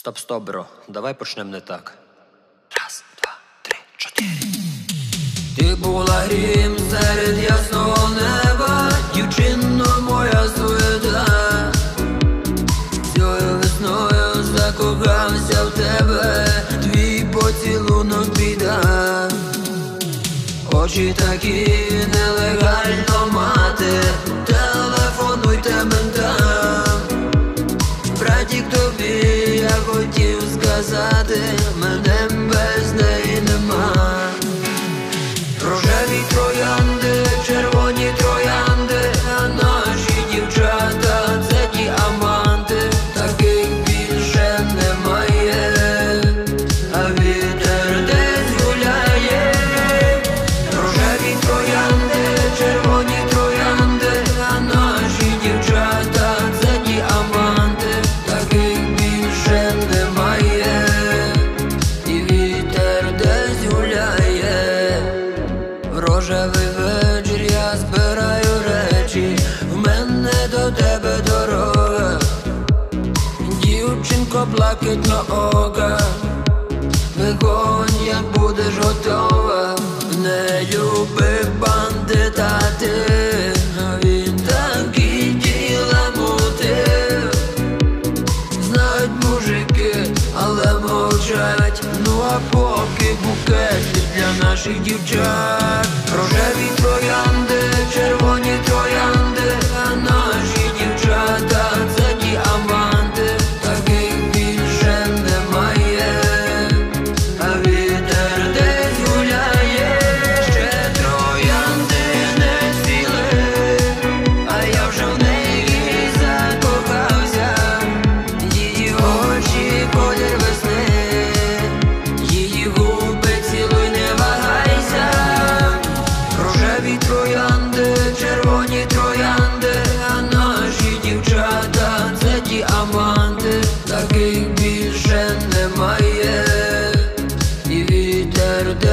Стоп, бро, давай почнемо не так. Раз, два, три, чотири. Ти була грім серед ясного неба, дівчино моя суета. Цією весною закохався в тебе, твій поцілунок біда. Очі такі нелегально мати, телефонуйте ментам. Братік, тобі я хотів сказати, мене без неї нема. Рожеві троянди, червоні троянди, а наші дівчата це діаманти. Таких більше немає, а вітер десь гуляє. Рожеві троянди, червоні троянди, а наші дівчата це діаманти. Таких більше немає, і вітер десь гуляє. В рожевий вечір я збираю речі, в мене до тебе дорога. Дівчинко блакитноока, виходь, як будеш готова. Не любив бандита ти, а він такі діла мутив. Знають мужики, але мовчать. Ну а поки букети для наших дівчат. Рожеві троянди, червоні троянди, а наші дівчата це діаманти. Таких більше немає, а вітер десь гуляє. Ще троянди не цвіли, а я вже в неї закохався. Її очі колір весни, її губи цілуй, не вагайся. Рожеві троянди, червоні троянди, а наші дівчата це діаманти. Таких більше немає, і вітер